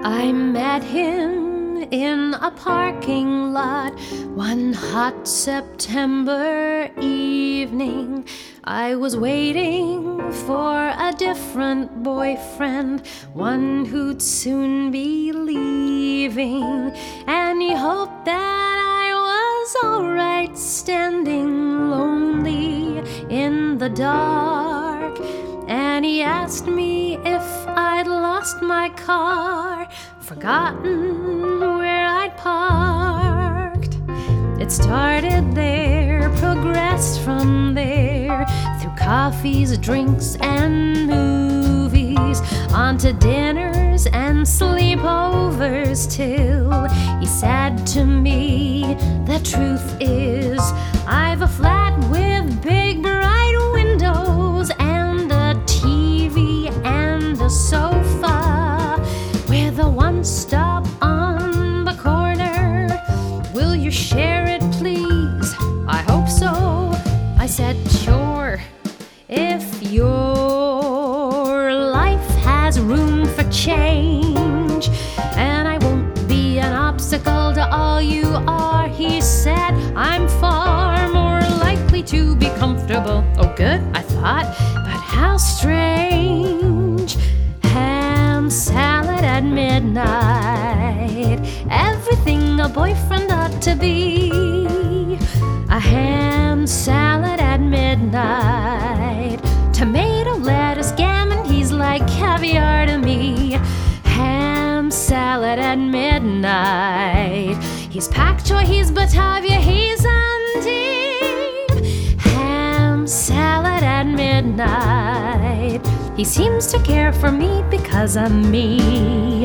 I met him in a parking lot one hot September evening. I was waiting for a different boyfriend, one who'd soon be leaving, and he hoped that I was alright standing lonely in the dark. And he asked me if I'd lost my car, forgotten where I'd parked. It started there, progressed from there, through coffees, drinks, and movies, onto dinners and sleepovers, till he said to me, "The truth is, I've a flat with big bright windows and a TV and a sofa with a one-stop on the corner. Will you share it, please? I hope so." I said, "Sure, if your life has room for change, and I won't be an obstacle to all you are." He said, "I'm far more likely to be comfortable." Oh, good, I thought, but how strange. Ham salad at midnight, everything a boyfriend ought to be. A ham salad at midnight, tomato, lettuce, gammon, he's like caviar to me. Ham salad at midnight, he's pak choi, he's Batavia, he's Antibes. Ham salad at midnight, he seems to care for me because I'm me.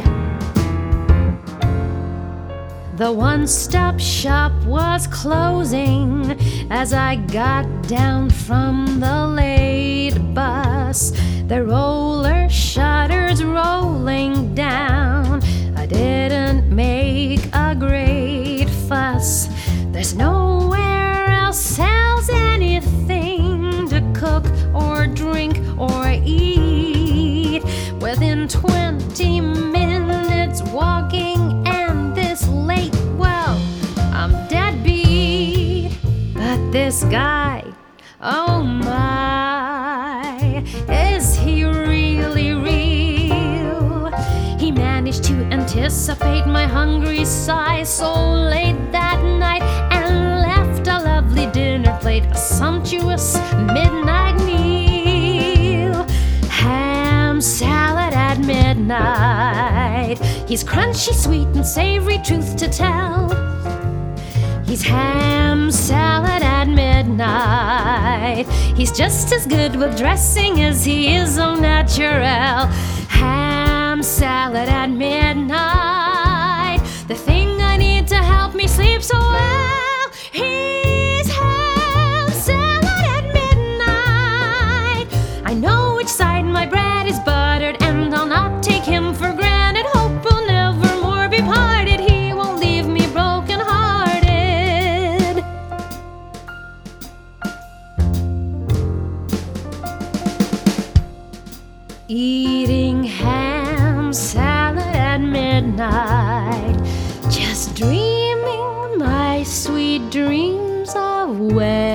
The one-stop shop was closing as I got down from the late bus, the roller shutters rolling down. I didn't make a great fuss. There's nowhere else sells anything to cook or drink or eat. Within 20 minutes walking and this late, well, I'm dead beat. But this guy, oh my, is he really real? He managed to anticipate my hungry sigh so late that night and left a lovely dinner plate, a sumptuous midnight meal. Ham salad at midnight, he's crunchy, sweet, and savory, truth to tell. He's ham salad at midnight, he's just as good with dressing as he is au naturel. Ham salad at midnight, the thing I need to help me sleep so well. He's ham salad at midnight. I know which side my bread is buttered, and I'll not take him for granted. Hope we'll never more be parted. He won't leave me broken-hearted. Eating ham salad at midnight, just dreaming my sweet dreams away.